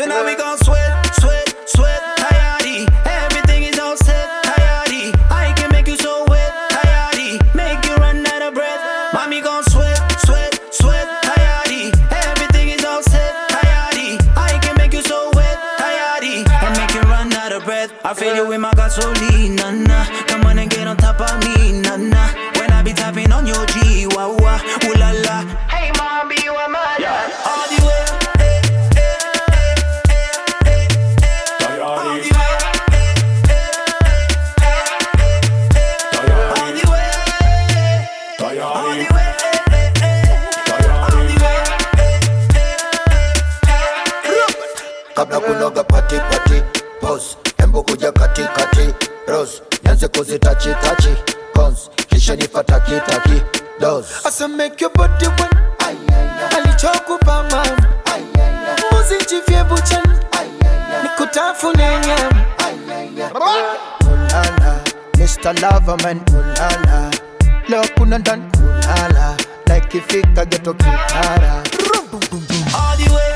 now we gon' sweat, sweat, sweat, Hayati. Everything is all set, Hayati. I can make you so wet, Hayati. Make you run out of breath. Mommy gon' sweat, sweat, sweat, Hayati. Everything is all set, Hayati. I can make you so wet, Hayati. And make you run out of breath. I feel you with my gasoline, nah. Come on and get on top of me, nah. When I be tapping on your G, wah wah, ooh la la. Hey mom, you are my dad. All the way. Kabla kunoga pati pati, pause. Embo kuja kati kati, rose. Nyanze kuzitachi tachi, cons. Kisha nifataki taki, dose. Asa make your body one. Alichokupa man. Muzijivye buchan. Nikutafune nyam. Ulala, Mr. Loverman. Ulala, leo kuna ndani. Ulala, like ifika geto kitara. All the way.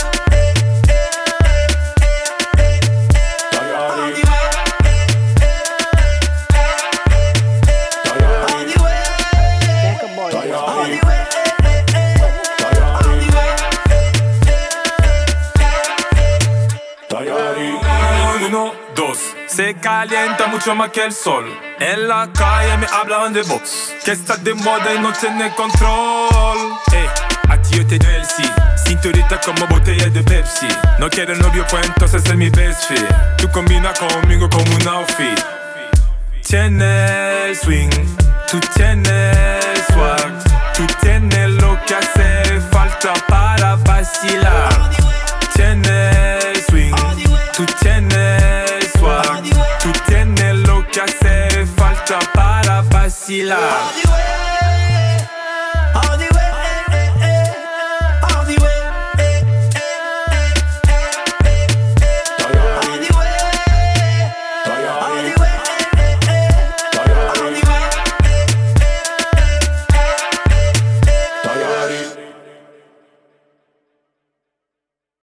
Se calienta mucho más que el sol. En la calle me hablan de box, que está de moda y no tiene control. A ti yo te doy el sí, cinturita como botella de Pepsi. No quiero novio pues entonces es mi best fit. Tú combinas conmigo como un outfit. Tienes swing, tú tienes swag, tú tienes lo que hace falta para vacilar. Tienes swing, tú tienes swag, tú tienes lo que hace falta para vacilar.